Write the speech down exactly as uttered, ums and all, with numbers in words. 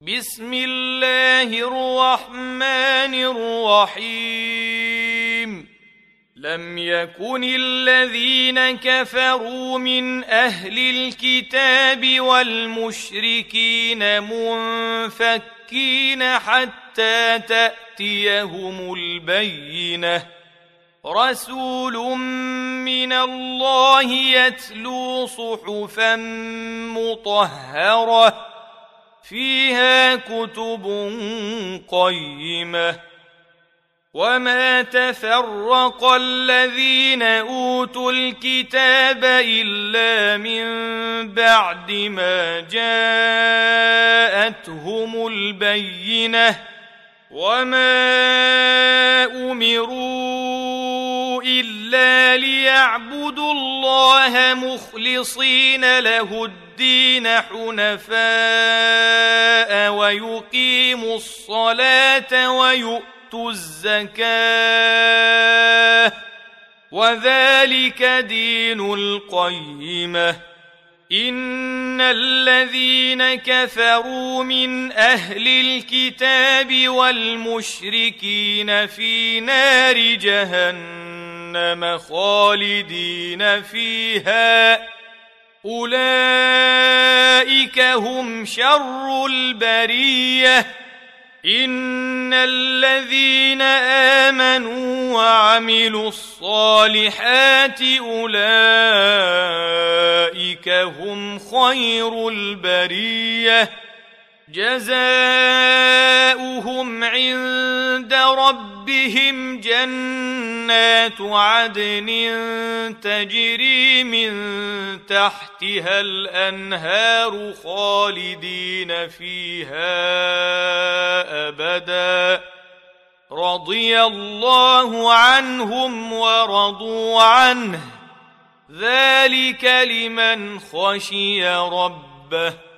بسم الله الرحمن الرحيم. لم يكن الذين كفروا من أهل الكتاب والمشركين منفكين حتى تأتيهم البينة، رسول من الله يتلو صحفا مطهرة فيها كتب قيمة. وما تفرق الذين أوتوا الكتاب إلا من بعد ما جاءتهم البينة، وما أمروا إلا ليعبدوا الله مخلصين له الدين حنفاء ويقيموا الصلاة ويؤتوا الزكاة، وذلك دين القيمة. إن الذين كفروا من أهل الكتاب والمشركين في نار جهنم خالدين فيها، أولئك هم شر البرية. إن الذين آمنوا وعملوا الصالحات أولئك هم خير البرية، جزاؤهم عند ربهم جنات عدن تجري من تحتها الأنهار خالدين فيها أبدا، رضي الله عنهم ورضوا عنه، ذلك لمن خشي ربه.